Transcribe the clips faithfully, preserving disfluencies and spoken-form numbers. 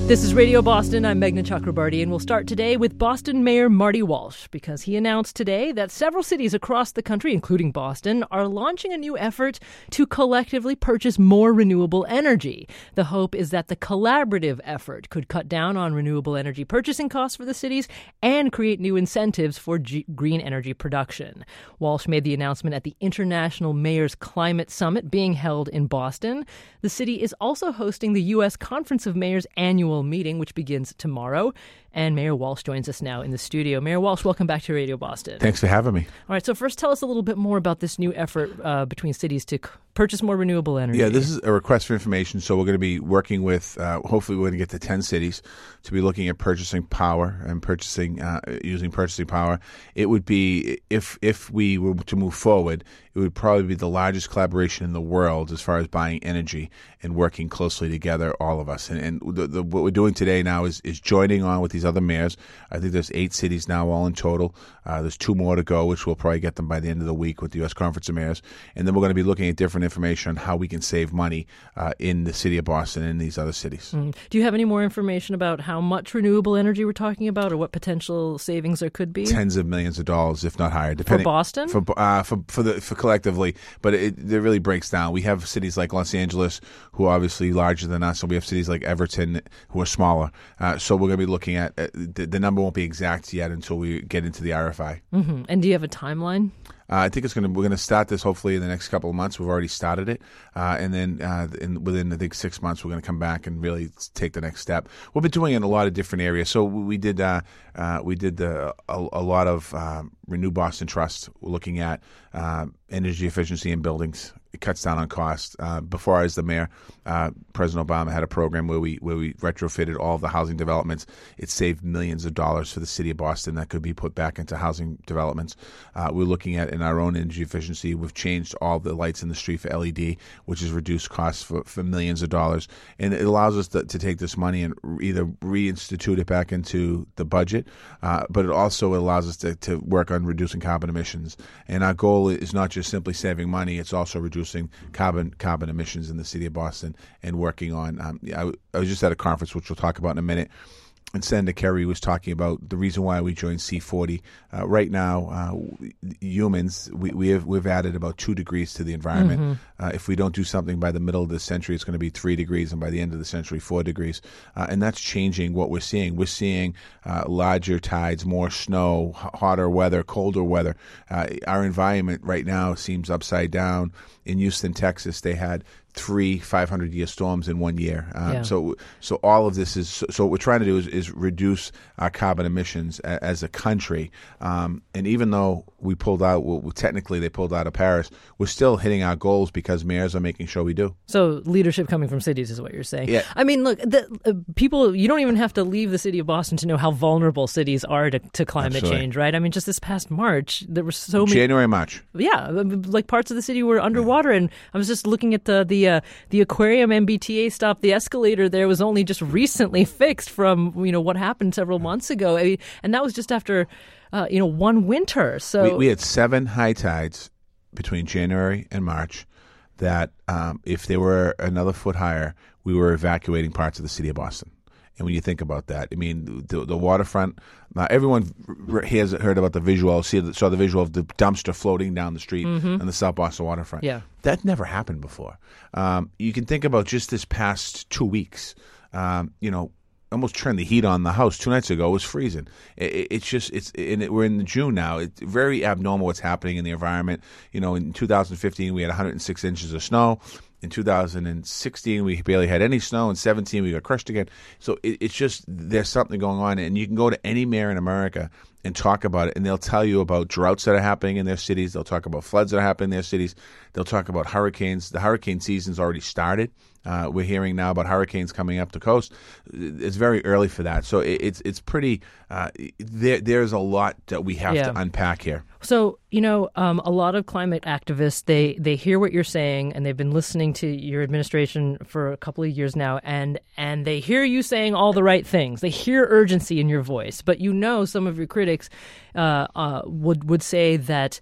This is Radio Boston. I'm Meghna Chakrabarty, and we'll start today with Boston Mayor Marty Walsh, because he announced today that several cities across the country, including Boston, are launching a new effort to collectively purchase more renewable energy. The hope is that the collaborative effort could cut down on renewable energy purchasing costs for the cities and create new incentives for G- green energy production. Walsh made the announcement at the International Mayors Climate Summit being held in Boston. The city is also hosting the U S Conference of Mayors annual meeting, which begins tomorrow. And Mayor Walsh joins us now in the studio. Mayor Walsh, welcome back to Radio Boston. Thanks for having me. All right, so first tell us a little bit more about this new effort uh, between cities to c- purchase more renewable energy. Yeah, this is a request for information, so we're going to be working with, uh, hopefully we're going to get to ten cities to be looking at purchasing power and purchasing, uh, using purchasing power. It would be, if if we were to move forward, it would probably be the largest collaboration in the world as far as buying energy and working closely together, all of us. And, and the, the, what we're doing today now is, is joining on with these other mayors. I think there's eight cities now all in total. Uh, there's two more to go, which we'll probably get them by the end of the week with the U S Conference of Mayors. And then we're going to be looking at different information on how we can save money uh, in the city of Boston and in these other cities. Mm. Do you have any more information about how much renewable energy we're talking about, or what potential savings there could be? Tens of millions of dollars, if not higher. Depending, for Boston? For uh, for for the for collectively, but it, it really breaks down. We have cities like Los Angeles, who are obviously larger than us, and we have cities like Everton, who are smaller. Uh, so we're going to be looking at uh, the, the number won't be exact yet until we get into the R F I. Mm-hmm. And do you have a timeline? Uh, I think it's going to. We're going to start this hopefully in the next couple of months. We've already started it, uh, and then uh, in, within I think six months we're going to come back and really take the next step. We've been doing it in a lot of different areas. So we did uh, uh, we did the, a, a lot of um, Renew Boston Trust, looking at uh, energy efficiency in buildings. It cuts down on cost. Uh, before I was the mayor, uh, President Obama had a program where we where we retrofitted all of the housing developments. It saved millions of dollars for the city of Boston that could be put back into housing developments. Uh, we're looking at in our own energy efficiency. We've changed all the lights in the street for L E D, which has reduced costs for, for millions of dollars. And it allows us to, to take this money and either reinstitute it back into the budget, uh, but it also allows us to, to work on reducing carbon emissions. And our goal is not just simply saving money; it's also reducing carbon carbon emissions in the city of Boston and working on. Um, I, I was just at a conference, which we'll talk about in a minute. And Senator Kerry was talking about the reason why we joined C forty. Uh, right now, uh, humans, we, we have, we've added about two degrees to the environment. Mm-hmm. Uh, if we don't do something by the middle of the century, it's going to be three degrees, and by the end of the century, four degrees. Uh, and that's changing what we're seeing. We're seeing uh, larger tides, more snow, hotter weather, colder weather. Uh, our environment right now seems upside down. In Houston, Texas, they had three five hundred year storms in one year. Um, yeah. So so all of this is, so, so what we're trying to do is, is reduce our carbon emissions a, as a country. Um, and even though we pulled out, well, technically they pulled out of Paris, we're still hitting our goals because mayors are making sure we do. So leadership coming from cities is what you're saying. Yeah. I mean, look, the, uh, people, you don't even have to leave the city of Boston to know how vulnerable cities are to, to climate Absolutely. change, right? I mean, just this past March, there were so many. January, March. Yeah, like parts of the city were underwater. Yeah. And I was just looking at the, the, uh, the aquarium M B T A stop. The escalator there was only just recently fixed from, you know, what happened several months ago. I mean, and that was just after, uh, you know, one winter. So we, we had seven high tides between January and March that um, if they were another foot higher, we were evacuating parts of the city of Boston. And when you think about that, I mean, the, the waterfront, uh, everyone has heard about the visual, see, saw the visual of the dumpster floating down the street mm-hmm. on the South Boston waterfront. Yeah. That never happened before. Um, you can think about just this past two weeks, um, you know, almost turned the heat on the house. Two nights ago, it was freezing. It, it, it's just, it's, and it, we're in June now. It's very abnormal what's happening in the environment. You know, in two thousand fifteen, we had one hundred six inches of snow. In two thousand sixteen, we barely had any snow. In seventeen, we got crushed again. So it, it's just, there's something going on. And you can go to any mayor in America and talk about it, and they'll tell you about droughts that are happening in their cities. They'll talk about floods that are happening in their cities. They'll talk about hurricanes. The hurricane season's already started. Uh, we're hearing now about hurricanes coming up the coast. It's very early for that. So it, it's it's pretty, uh, there, there's a lot that we have yeah. to unpack here. So, you know, um, a lot of climate activists, they, they hear what you're saying, and they've been listening to your administration for a couple of years now, and, and they hear you saying all the right things. They hear urgency in your voice. But you know some of your critics uh, uh, would, would say that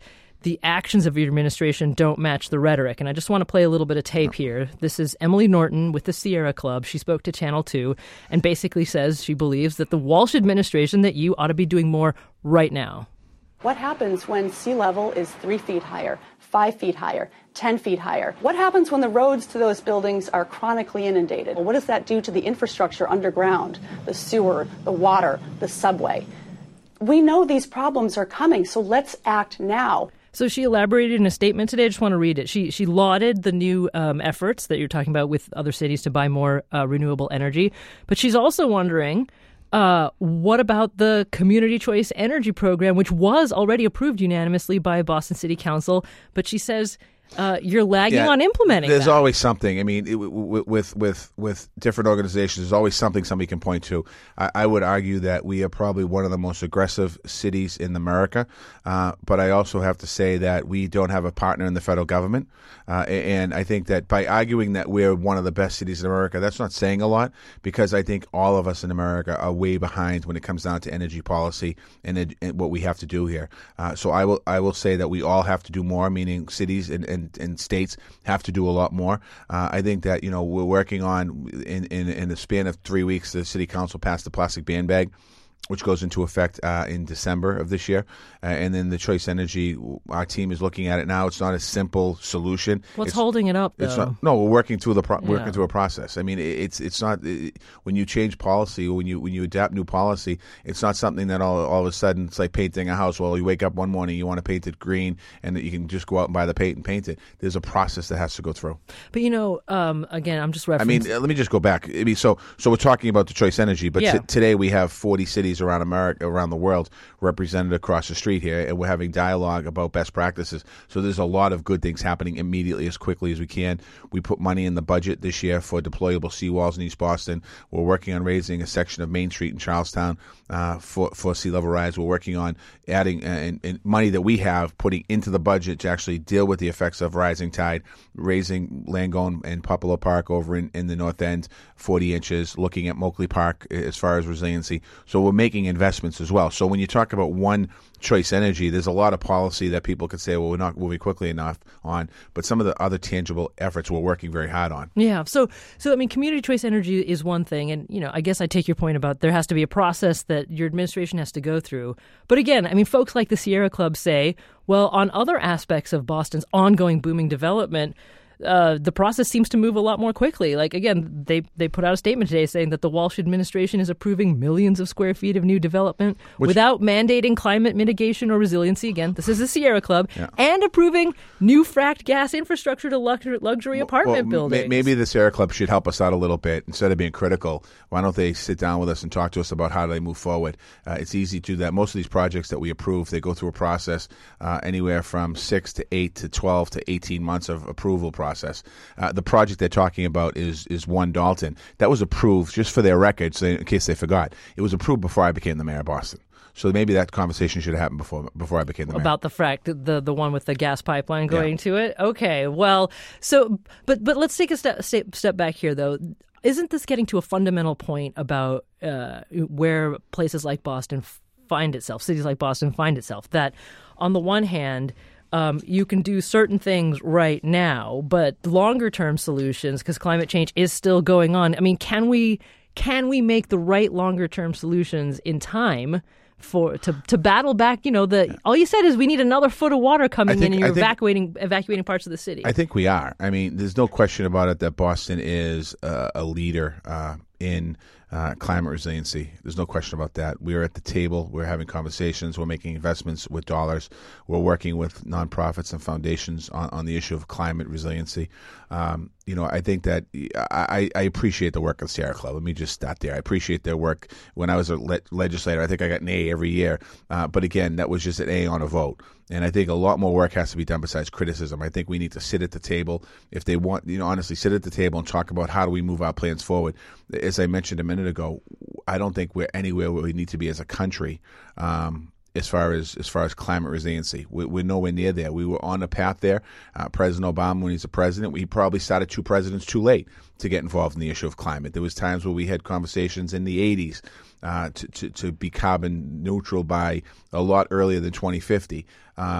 the actions of your administration don't match the rhetoric. And I just want to play a little bit of tape here. This is Emily Norton with the Sierra Club. She spoke to Channel two and basically says she believes that the Walsh administration, that you ought to be doing more right now. What happens when sea level is three feet higher, five feet higher, ten feet higher? What happens when the roads to those buildings are chronically inundated? Well, what does that do to the infrastructure underground, the sewer, the water, the subway? We know these problems are coming, so let's act now. So she elaborated in a statement today. I just want to read it. She she lauded the new um, efforts that you're talking about with other cities to buy more uh, renewable energy. But she's also wondering, uh, what about the Community Choice Energy Program, which was already approved unanimously by Boston City Council? But she says uh, you're lagging yeah, on implementing There's that. always something. I mean, it, with with with different organizations, there's always something somebody can point to. I, I would argue that we are probably one of the most aggressive cities in America, uh, but I also have to say that we don't have a partner in the federal government. Uh, and I think that by arguing that we're one of the best cities in America, that's not saying a lot, because I think all of us in America are way behind when it comes down to energy policy and, ed- and what we have to do here. Uh, so I will I will say that we all have to do more, meaning cities and, and, and states have to do a lot more. Uh, I think that, you know, we're working on, in, in, in the span of three weeks, the city council passed the plastic ban bag, which goes into effect uh, in December of this year. Uh, and then the Choice Energy, our team is looking at it now. It's not a simple solution. What's it's, holding it up, though? It's not, no, we're working through the pro- yeah. working through a process. I mean, it's it's not it, when you change policy, or when you when you adapt new policy, it's not something that all all of a sudden it's like painting a house. Well, you wake up one morning, you want to paint it green, and that you can just go out and buy the paint and paint it. There's a process that has to go through. But you know, um, again, I'm just referencing. I mean, let me just go back. I mean, so so we're talking about the Choice Energy, but yeah. t- today we have forty cities around America, around the world, represented across the street here, and we're having dialogue about best practices. So there's a lot of good things happening immediately, as quickly as we can. We put money in the budget this year for deployable seawalls in East Boston. We're working on raising a section of Main Street in Charlestown uh, for for sea level rise. We're working on adding uh, and, and money that we have, putting into the budget to actually deal with the effects of rising tide, raising Langone and Popolo Park over in, in the north end forty inches, looking at Moakley Park as far as resiliency. So we're making investments as well. So when you talk about one Choice Energy, there's a lot of policy that people could say, well, we're not moving quickly enough on, but some of the other tangible efforts we're working very hard on. Yeah. So, so I mean, Community Choice Energy is one thing. And, you know, I guess I take your point about there has to be a process that your administration has to go through. But again, I mean, folks like the Sierra Club say, well, on other aspects of Boston's ongoing booming development, Uh, the process seems to move a lot more quickly. Like, again, they they put out a statement today saying that the Walsh administration is approving millions of square feet of new development Which, without mandating climate mitigation or resiliency. Again, this is the Sierra Club. Yeah. And approving new fracked gas infrastructure to luxury, luxury apartment well, buildings. Maybe the Sierra Club should help us out a little bit. Instead of being critical, why don't they sit down with us and talk to us about how they move forward? Uh, it's easy to do that. Most of these projects that we approve, they go through a process uh, anywhere from six to eight to twelve to eighteen months of approval process. Process. Uh, the project they're talking about is is One Dalton. That was approved, just for their records, in case they forgot. It was approved before I became the mayor of Boston. So maybe that conversation should have happened before before I became the mayor. About the frack, the the one with the gas pipeline going yeah. to it? Okay, well, so, but but let's take a step, step, step back here, though. Isn't this getting to a fundamental point about uh, where places like Boston find itself, cities like Boston find itself, that on the one hand, Um, you can do certain things right now, but longer-term solutions, because climate change is still going on. I mean, can we can we make the right longer-term solutions in time for to to battle back? You know, the yeah. all you said is we need another foot of water coming think, in, and you're think, evacuating evacuating parts of the city. I think we are. I mean, there's no question about it that Boston is uh, a leader uh, in uh, climate resiliency. There's no question about that. We're at the table. We're having conversations. We're making investments with dollars. We're working with nonprofits and foundations on, on the issue of climate resiliency. Um, you know, I think that I, I appreciate the work of Sierra Club. Let me just start there. I appreciate their work. When I was a le- legislator, I think I got an A every year. Uh, but again, that was just an A on a vote. And I think a lot more work has to be done besides criticism. I think we need to sit at the table. If they want, you know, honestly, sit at the table and talk about how do we move our plans forward. As I mentioned a minute ago, I don't think we're anywhere where we need to be as a country. Um, As far as as far as climate resiliency, we, we're nowhere near there. We were on a path there. Uh, President Obama, when he's a president, he probably started two presidents too late to get involved in the issue of climate. There was times where we had conversations in the eighties uh, to, to to be carbon neutral by a lot earlier than twenty fifty. Um,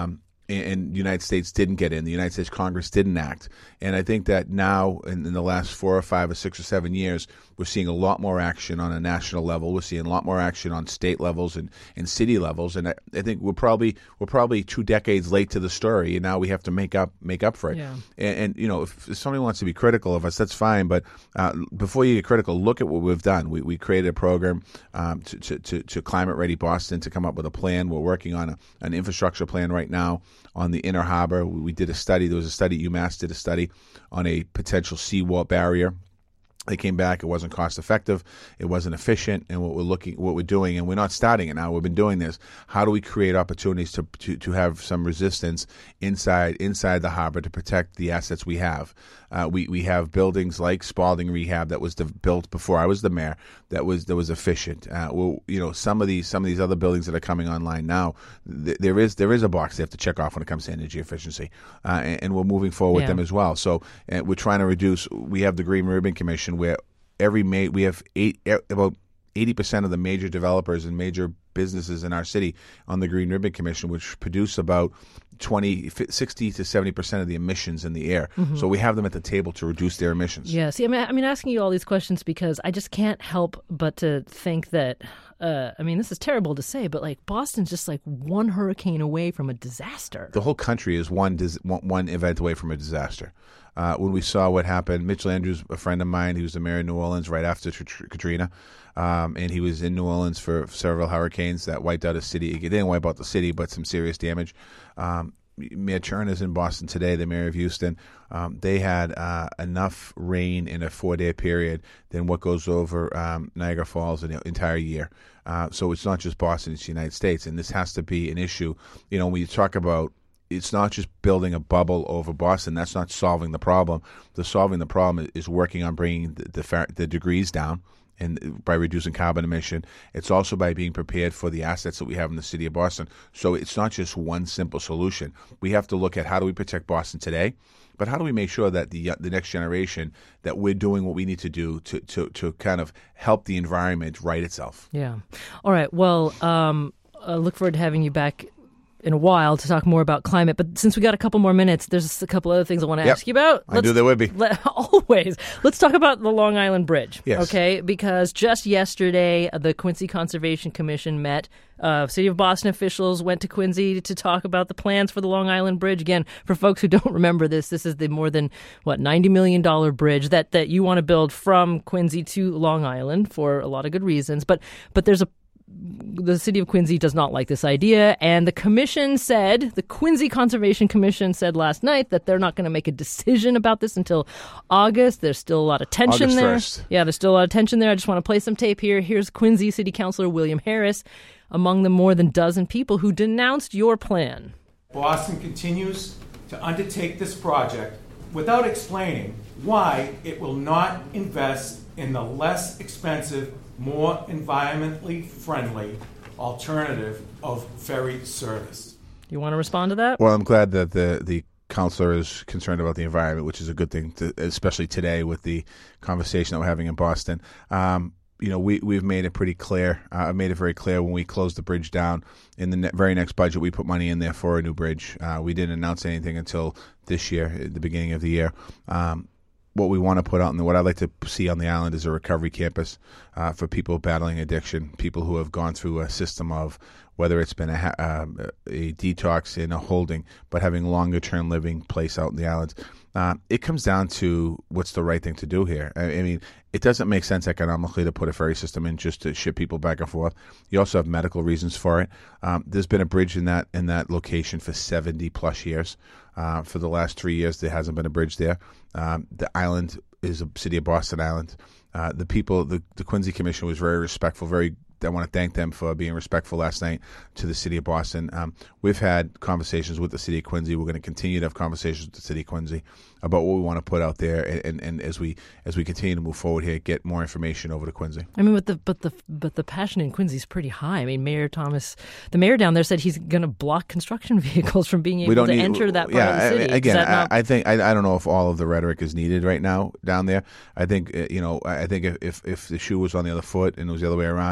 and the United States didn't get in. The United States Congress didn't act. And I think that now, in, in the last four or five or six or seven years, we're seeing a lot more action on a national level. We're seeing a lot more action on state levels and, and city levels. And I, I think we're probably we're probably two decades late to the story, and now we have to make up make up for it. Yeah. And, and you know, if, if somebody wants to be critical of us, that's fine. But uh, before you get critical, look at what we've done. We we created a program um, to, to, to, to Climate Ready Boston to come up with a plan. We're working on a, an infrastructure plan right now on the Inner Harbor. We, we did a study. There was a study, UMass did a study on a potential seawall barrier. They came back. It wasn't cost effective. It wasn't efficient. And what we're looking, what we're doing, and we're not starting it now. We've been doing this. How do we create opportunities to to, to have some resistance inside inside the harbor to protect the assets we have? Uh, we we have buildings like Spalding Rehab that was de- built before I was the mayor. That was that was efficient. Uh, well, you know, some of these some of these other buildings that are coming online now, th- there is there is a box they have to check off when it comes to energy efficiency, uh, and, and we're moving forward Yeah. with them as well. So uh, we're trying to reduce. We have the Green Ribbon Commission, where every ma- we have eight about eighty percent of the major developers and major businesses in our city on the Green Ribbon Commission, which produce about twenty, sixty to seventy percent of the emissions in the air. Mm-hmm. So we have them at the table to reduce their emissions. Yeah, see, I mean, I mean, asking you all these questions because I just can't help but to think that, uh, I mean, this is terrible to say, but like Boston's just like one hurricane away from a disaster. The whole country is one dis- one one event away from a disaster. Uh, when we saw what happened, Mitchell Andrews, a friend of mine, he was the mayor of New Orleans right after Tr- Katrina, um, and he was in New Orleans for several hurricanes that wiped out a city. It didn't wipe out the city, but some serious damage. Um, Mayor Cherner's in Boston today, the mayor of Houston. Um, they had uh, enough rain in a four-day period than what goes over um, Niagara Falls in the entire year. Uh, so it's not just Boston, it's the United States, and this has to be an issue. You know, when you talk about it's not just building a bubble over Boston. That's not solving the problem. The solving the problem is working on bringing the, the, the degrees down and by reducing carbon emission. It's also by being prepared for the assets that we have in the city of Boston. So it's not just one simple solution. We have to look at how do we protect Boston today, but how do we make sure that the the next generation, that we're doing what we need to do to, to, to kind of help the environment right itself. Yeah. All right. Well, um, I look forward to having you back in a while to talk more about climate. But since we got a couple more minutes, there's a couple other things I want to Yep. ask you about. I knew there would be. Let, always. Let's talk about the Long Island Bridge. Yes. Okay? Because just yesterday, the Quincy Conservation Commission met. Uh, City of Boston officials went to Quincy to talk about the plans for the Long Island Bridge. Again, for folks who don't remember this, this is the more than, what, ninety million dollars bridge that, that you want to build from Quincy to Long Island for a lot of good reasons. But but there's a The city of Quincy does not like this idea, and the commission said, the Quincy Conservation Commission said last night that they're not going to make a decision about this until August. There's still a lot of tension August there. first. Yeah, there's still a lot of tension there. I just want to play some tape here. Here's Quincy City Councilor William Harris, among the more than dozen people who denounced your plan. Boston continues to undertake this project without explaining why it will not invest in the less expensive, more environmentally friendly alternative of ferry service. You want to respond to that? Well, I'm glad that the the councilor is concerned about the environment, which is a good thing, to, especially today with the conversation that we're having in Boston. Um, you know, we, we've made it pretty clear. I uh, made it very clear when we closed the bridge down. In the ne- very next budget, we put money in there for a new bridge. Uh, we didn't announce anything until this year, at the beginning of the year. Um, what we want to put out and what I'd like to see on the island is a recovery campus uh, for people battling addiction, people who have gone through a system of whether it's been a, ha- um, a detox in a holding, but having longer term living place out in the islands. Uh, it comes down to what's the right thing to do here. I, I mean, it doesn't make sense economically to put a ferry system in just to ship people back and forth. You also have medical reasons for it. Um, there's been a bridge in that in that location for seventy plus years. Uh, for the last three years, there hasn't been a bridge there. Um, the island is a city of Boston Island. Uh, the people, the, the Quincy Commission was very respectful, very I want to thank them for being respectful last night to the city of Boston. Um, we've had conversations with the city of Quincy. We're going to continue to have conversations with the city of Quincy about what we want to put out there, and, and, and as we as we continue to move forward here, get more information over to Quincy. I mean, but the but the but the passion in Quincy is pretty high. I mean, Mayor Thomas, the mayor down there, said he's going to block construction vehicles from being able to need, enter that part yeah, of the city. I mean, again, I, not... I think I, I don't know if all of the rhetoric is needed right now down there. I think uh, you know, I think if if the shoe was on the other foot and it was the other way around,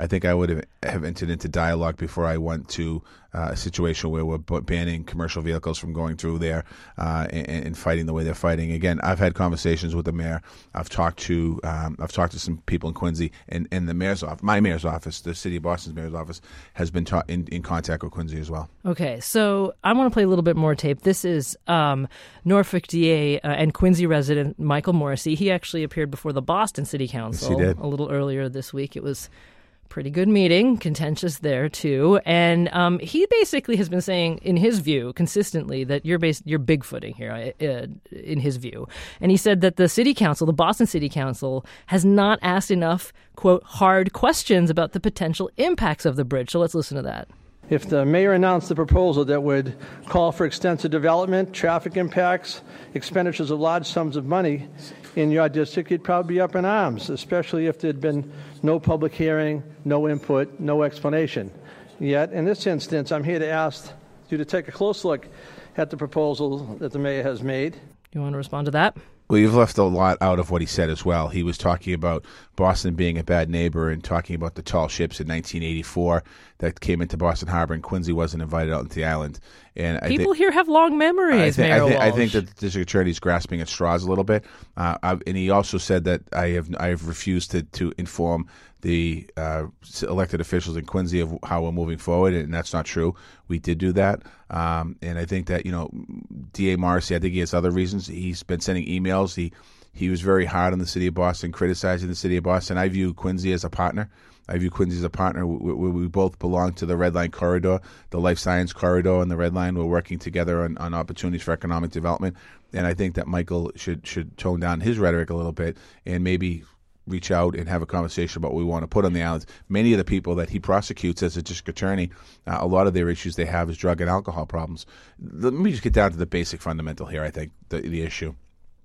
I think I would have, have entered into dialogue before I went to uh, a situation where we're banning commercial vehicles from going through there uh, and, and fighting the way they're fighting. Again, I've had conversations with the mayor. I've talked to um, I've talked to some people in Quincy, and, and the mayor's office, my mayor's office, the city of Boston's mayor's office, has been ta- in, in contact with Quincy as well. Okay, so I want to play a little bit more tape. This is um, Norfolk D A uh, and Quincy resident Michael Morrissey. He actually appeared before the Boston City Council yes, he did. a little earlier this week. It was pretty good meeting, contentious there too, and um, he basically has been saying, in his view, consistently that you're bas- you're bigfooting here, uh, in his view, and he said that the city council, the Boston City Council, has not asked enough, quote, hard questions about the potential impacts of the bridge. So let's listen to that. If the mayor announced a proposal that would call for extensive development, traffic impacts, expenditures of large sums of money in your district, you'd probably be up in arms, especially if there'd been no public hearing, no input, no explanation. Yet, in this instance, I'm here to ask you to take a close look at the proposal that the mayor has made. You want to respond to that? Well, you've left a lot out of what he said as well. He was talking about Boston being a bad neighbor and talking about the tall ships in nineteen eighty-four that came into Boston Harbor, and Quincy wasn't invited out into the island. And I people think, here have long memories, I think, Mayor I think, I Walsh. think that the district attorney is grasping at straws a little bit. Uh, I, and he also said that I have I have refused to, to inform the uh, elected officials in Quincy of how we're moving forward, and that's not true. We did do that. Um, and I think that, you know, D A Morrissey, I think he has other reasons. He's been sending emails. He He was very hard on the city of Boston, criticizing the city of Boston. I view Quincy as a partner. I view Quincy as a partner. We, we, we both belong to the Red Line Corridor, the Life Science Corridor, and the Red Line. We're working together on, on opportunities for economic development. And I think that Michael should should tone down his rhetoric a little bit and maybe reach out and have a conversation about what we want to put on the islands. Many of the people that he prosecutes as a district attorney, uh, a lot of their issues they have is drug and alcohol problems. Let me just get down to the basic fundamental here, I think, the, the issue.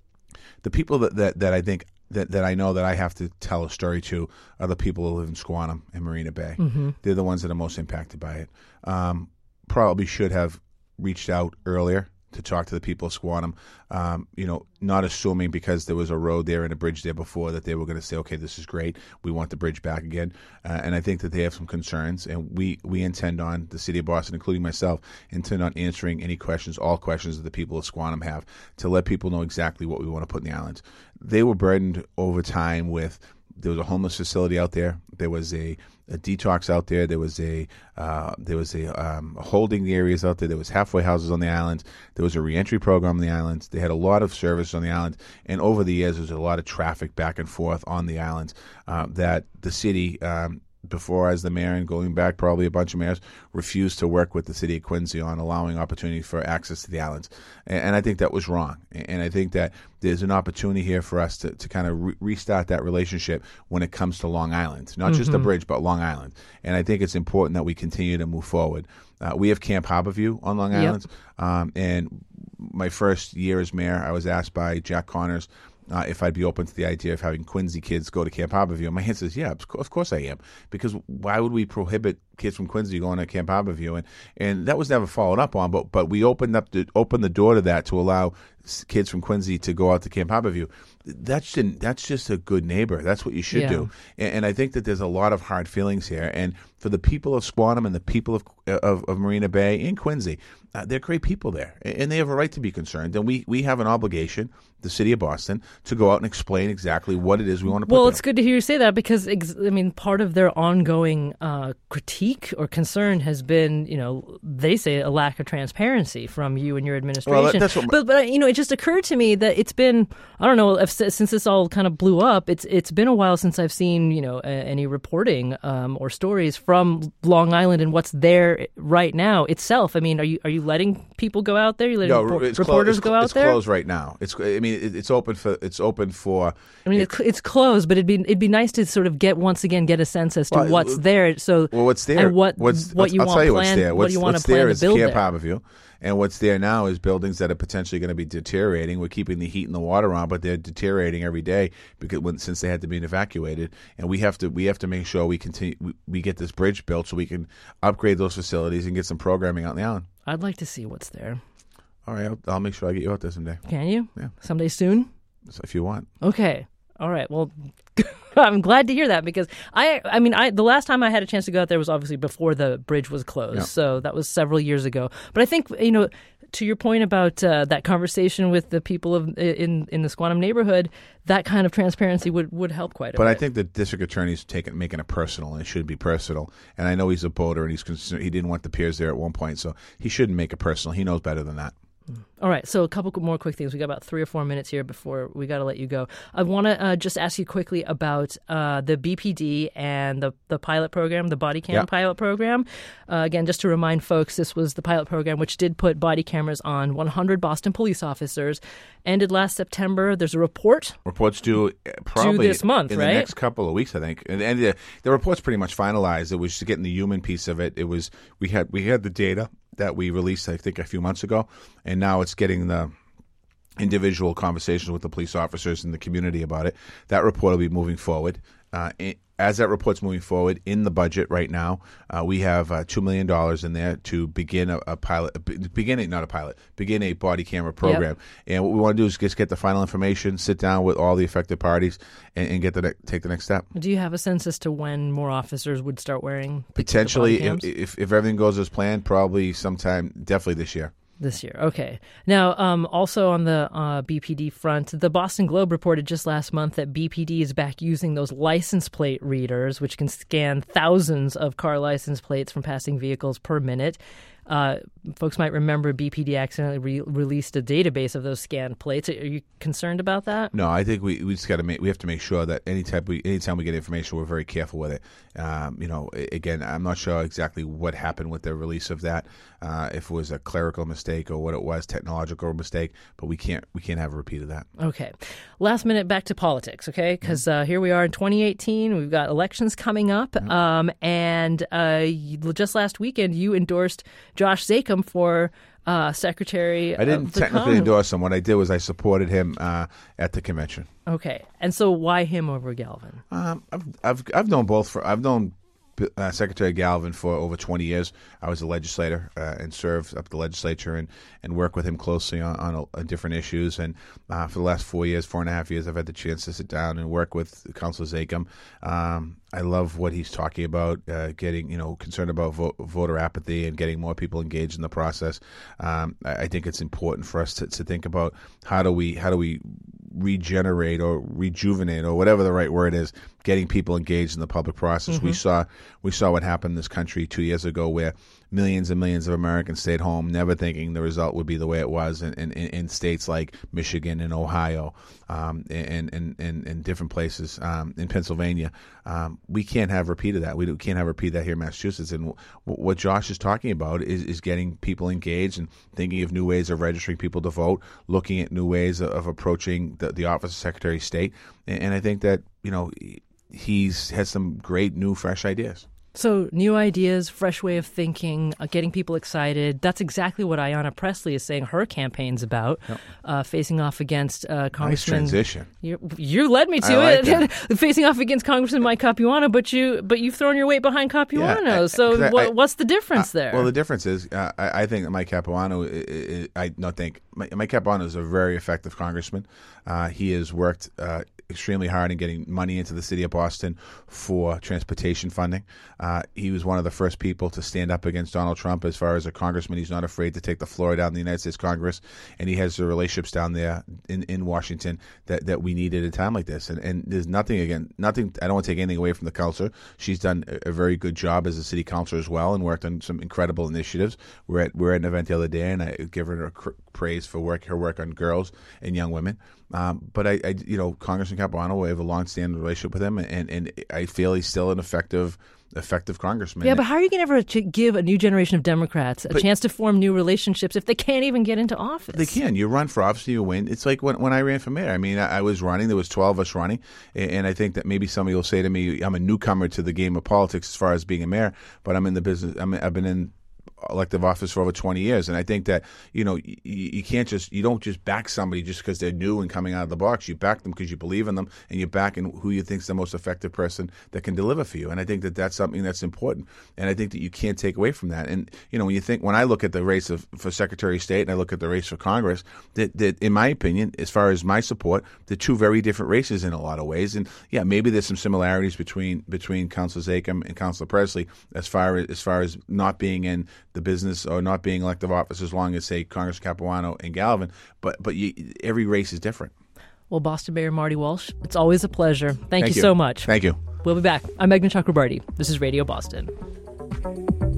The people that, that, that I think that, that I know that I have to tell a story to are the people who live in Squantum and Marina Bay. Mm-hmm. They're the ones that are most impacted by it. Um, probably should have reached out earlier to talk to the people of Squantum, um, you know, not assuming because there was a road there and a bridge there before that they were going to say, okay, this is great, we want the bridge back again. Uh, and I think that they have some concerns, and we, we intend on, the city of Boston, including myself, intend on answering any questions, all questions that the people of Squantum have, to let people know exactly what we want to put in the islands. They were burdened over time with, there was a homeless facility out there, there was a a detox out there. There was a uh, there was a um, holding areas out there. There was halfway houses on the island. There was a reentry program on the island. They had a lot of service on the island, and over the years, there was a lot of traffic back and forth on the island uh, that the city. Um, before as the mayor and going back probably a bunch of mayors refused to work with the city of Quincy on allowing opportunity for access to the islands. And, and I think that was wrong. And I think that there's an opportunity here for us to, to kind of re- restart that relationship when it comes to Long Island, not mm-hmm. just the bridge, but Long Island. And I think it's important that we continue to move forward. Uh, we have Camp Harborview on Long Island. Yep. Um, and my first year as mayor, I was asked by Jack Connors Uh, if I'd be open to the idea of having Quincy kids go to Camp Harborview. And my answer is, yeah, of course I am. Because why would we prohibit kids from Quincy going to Camp Harborview? And and that was never followed up on, but but we opened up the, opened the door to that to allow kids from Quincy to go out to Camp Harborview. That's just, that's just a good neighbor. That's what you should yeah. do. And, and I think that there's a lot of hard feelings here. And for the people of Squantum and the people of of, of Marina Bay and Quincy, uh, they're great people there. And they have a right to be concerned. And we, we have an obligation, the city of Boston, to go out and explain exactly what it is we want to put Well, there. It's good to hear you say that because, I mean, part of their ongoing uh, critique or concern has been, you know, they say a lack of transparency from you and your administration. Well, that's what but, but, you know, it just occurred to me that it's been, I don't know, if, since this all kind of blew up, it's it's been a while since I've seen, you know, a, any reporting um, or stories from Long Island and what's there right now itself. I mean, are you are you letting people go out there? Are you letting no, repor- it's reporters clo- go out it's there? It's closed right now. It's I mean, it, it's open for it's open for. I mean, it, it's, it's closed, but it'd be it'd be nice to sort of get once again get a sense as to well, what's there. So well, what's there? And what what's, what you I'll want tell you plan, what's there. What's, what you want what's to plan there to is build Camp there. Harborview, and what's there now is buildings that are potentially going to be deteriorating. We're keeping the heat and the water on, but they're deteriorating every day because when, since they had to be evacuated, and we have to we have to make sure we continue we, we get this bridge built so we can upgrade those facilities and get some programming out on the island. I'd like to see what's there. All right, I'll, I'll make sure I get you out there someday. Can you? Yeah, someday soon. So if you want. Okay. All right. Well, I'm glad to hear that because I, I mean, I the last time I had a chance to go out there was obviously before the bridge was closed. Yeah. So that was several years ago. But I think, you know, to your point about uh, that conversation with the people of in in the Squantum neighborhood, that kind of transparency would, would help quite a but bit. But I think the district attorney's taking making it personal, and it should be personal. And I know he's a voter, and he's concerned, he didn't want the peers there at one point, so he shouldn't make it personal. He knows better than that. All right, so a couple more quick things. We got about three or four minutes here before we got to let you go. I want to uh, just ask you quickly about uh, the B P D and the the pilot program, the body cam yep. pilot program. Uh, again, just to remind folks, this was the pilot program which did put body cameras on one hundred Boston police officers. Ended last September. There's a report. Report's due probably due this month, in right? the next couple of weeks, I think. And, and the, the report's pretty much finalized. It was just getting the human piece of it. It was we had we had the data that we released, I think, a few months ago, and now it's getting the individual conversations with the police officers and the community about it. That report will be moving forward. Uh, as that report's moving forward, in the budget right now, uh, we have uh, two million dollars in there to begin a, a pilot, begin a, not a pilot, begin a body camera program. Yep. And what we want to do is just get the final information, sit down with all the affected parties, and, and get the ne- take the next step. Do you have a sense as to when more officers would start wearing the, potentially, the body cams? if, if if everything goes as planned, probably sometime, definitely this year. This year. Okay. Now, um, also on the uh, B P D front, the Boston Globe reported just last month that B P D is back using those license plate readers, which can scan thousands of car license plates from passing vehicles per minute. Uh, folks might remember B P D accidentally re- released a database of those scanned plates. Are you concerned about that? No, I think we we just got to make we have to make sure that any type we anytime we get information, we're very careful with it. Um, you know, again, I'm not sure exactly what happened with the release of that. Uh, if it was a clerical mistake or what it was, technological mistake, but we can't we can't have a repeat of that. Okay, last minute back to politics, okay? Because uh, here we are in twenty eighteen. We've got elections coming up, mm-hmm. um, and uh, just last weekend you endorsed Josh Zakim for uh, Secretary I didn't of the technically Commonwealth. endorse him. What I did was I supported him uh, at the convention. Okay, and so why him over Galvin? Um, I've I've I've known both. For I've known uh, Secretary Galvin for over twenty years. I was a legislator uh, and served up the legislature and, and worked with him closely on, on, on different issues. And uh, for the last four years, four and a half years, I've had the chance to sit down and work with Councilor Zakim. Um, I love what he's talking about, uh, getting, you know, concerned about vo- voter apathy and getting more people engaged in the process. Um, I, I think it's important for us to, to think about how do we how do we regenerate or rejuvenate or whatever the right word is, getting people engaged in the public process. Mm-hmm. We saw we saw what happened in this country two years ago where millions and millions of Americans stayed home, never thinking the result would be the way it was in, in, in states like Michigan and Ohio um, and, and, and, and different places um, in Pennsylvania. Um, we can't have a repeat of that. We can't have a repeat of that here in Massachusetts. And w- what Josh is talking about is, is getting people engaged and thinking of new ways of registering people to vote, looking at new ways of, of approaching the, the Office of Secretary of State. And, and I think that, you know, he's has some great new, fresh ideas. So new ideas, fresh way of thinking, uh, getting people excited. That's exactly what Ayanna Pressley is saying her campaign's about, yep. uh, facing off against uh, Congressman. Nice transition. You, you led me to I it. Like facing off against Congressman Mike Capuano, but you but you've thrown your weight behind Capuano. Yeah, I, so I, what, I, what's the difference I, there? Well, the difference is uh, I, I think that Mike Capuano. I, I not think Mike Capuano is a very effective congressman. Uh, he has worked Uh, extremely hard in getting money into the city of Boston for transportation funding. Uh, he was one of the first people to stand up against Donald Trump as far as a congressman. He's not afraid to take the floor down in the United States Congress, and he has the relationships down there in, in Washington that, that we need at a time like this. And, and there's nothing, again, nothing, I don't want to take anything away from the counselor. She's done a, a very good job as a city councilor as well and worked on some incredible initiatives. We're at, we're at an event the other day, and I give her a cr- praise for work, her work on girls and young women. Um, but I, I, you know, Congressman Capuano, we have a long-standing relationship with him, and, and I feel he's still an effective, effective congressman. Yeah, but how are you going to ever give a new generation of Democrats a but, chance to form new relationships if they can't even get into office? They can. You run for office, you win. It's like when when I ran for mayor. I mean, I, I was running. There was twelve of us running, and, and I think that maybe somebody will say to me, "I'm a newcomer to the game of politics as far as being a mayor, but I'm in the business. I'm, I've been in." elective office for over twenty years, and I think that you know you, you can't just you don't just back somebody just because they're new and coming out of the box. You back them because you believe in them, and you back in who you think is the most effective person that can deliver for you. And I think that that's something that's important, and I think that you can't take away from that. And you know, when you think when I look at the race of, for Secretary of State and I look at the race for Congress, that, that in my opinion, as far as my support, they're two very different races in a lot of ways. And yeah, maybe there's some similarities between between Councilor Zakem and Councilor Presley as far as as far as not being in the business or not being elective office as long as say Congress Capuano and Gallivan. But but you, every race is different. Well, Boston Mayor Marty Walsh, it's always a pleasure. Thank, Thank you, you so much. Thank you. We'll be back. I'm Meghna Chakrabarti. This is Radio Boston.